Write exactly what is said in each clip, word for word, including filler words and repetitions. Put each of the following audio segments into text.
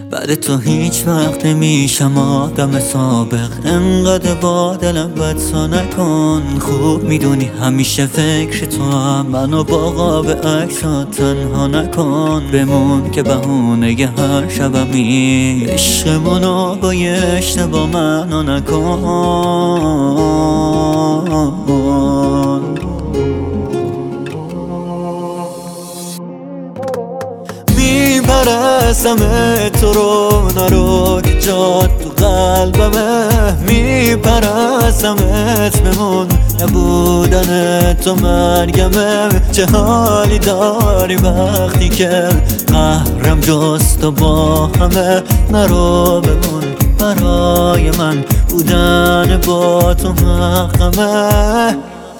بعد تو هیچ وقت نمیشم آدم سابق. انقدر با دلم بدسا نکن. خوب میدونی همیشه فکر تو هم. منو با قاب عکسات تنها نکن. بمون که بهونه هر شبمی. عشقمونو با یه اشتباه منو نکن. میپرستم تو رو نرو که جات تو قلبمه. میپرستم بمون نبودن تو مرگمه. چه حالی داری وقتی که قهرم جست و با همه. نرو بمون برای من بودن با تو حقمه.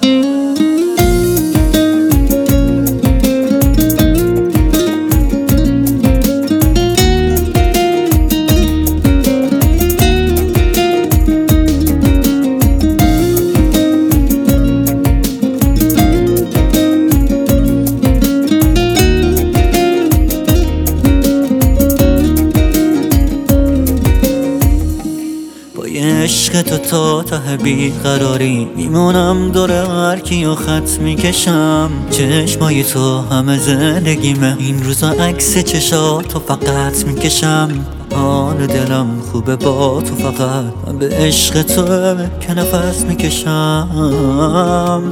عشق تو تا ته بیقراری. میمونم دور هر کیو خط میکشم. چشمای تو همه زندگیمه. این روزا عکس چشاتو فقط میکشم. حال دلم خوبه با تو فقط. من به عشق تو که نفس میکشم.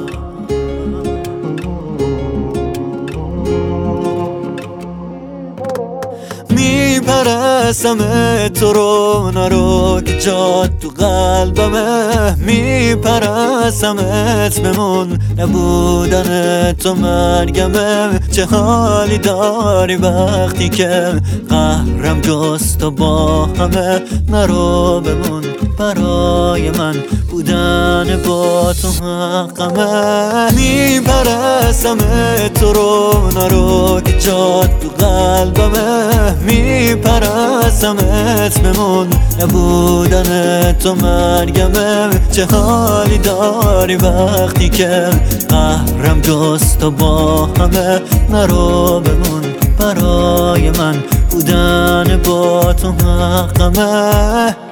میپرستم تو رو نرو که جات تو قلبمه. میپرستمت بمون نبودن تو مرگمه. چه حالی داری وقتی که قهرم جست و با همه. نرو بمون برای من بودن با تو حقمه. میپرستم تو رو نرو که جات تو قلبمه. میپرستمت بمون نبودن تو مرگمه. چه حالی داری وقتی که قهرم جست و با همه. نرو بمون برای من بودن با تو حقمه.